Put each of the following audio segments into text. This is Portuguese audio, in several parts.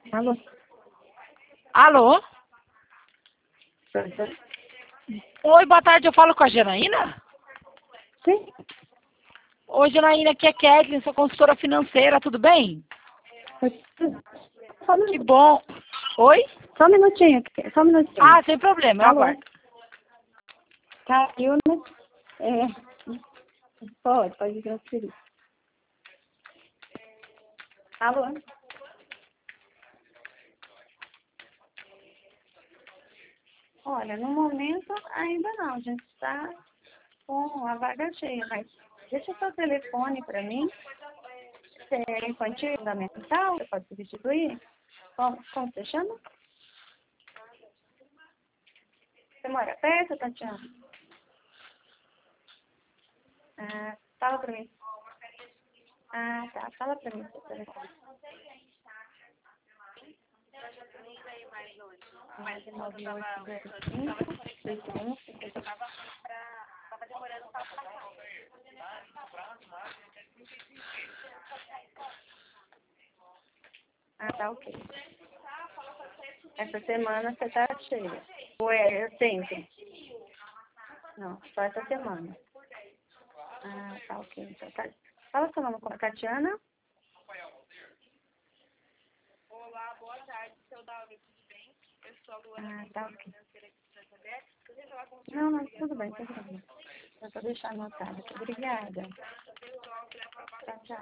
Alô? Alô? Oi, boa tarde, eu falo com a Janaína? Sim? Oi, Janaína, aqui é Kathleen, sou consultora financeira, tudo bem? Só um Que minutinho. bom. Oi? Só um minutinho. Só um minutinho. Ah, sem problema, eu Alô? aguardo. Caiu, né? Pode transferir. Alô? Olha, no momento ainda não. A gente está com a vaga cheia, mas deixa o seu telefone para mim. Você é infantil fundamental? Você pode substituir? Como você chama? Você mora perto, Tatiana? Ah, fala para mim. Ah, tá. Fala para mim seu telefone. Mais 9805 61 Ah, tá, ok. Essa semana você tá cheia. Ou é sempre? Não, só essa semana. Ah, tá, ok. Então, tá. Fala seu nome com a Tatiana. Olá, boa tarde, seu Davi, tudo bem? Eu sou a Luana, Tá, ok. financeira aqui de Santander. Queria falar com o senhor. Não, tudo bem, tudo bem. Eu vou deixar anotado aqui. Obrigada. Tchau, tchau.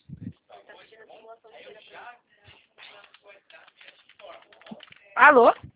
Alô?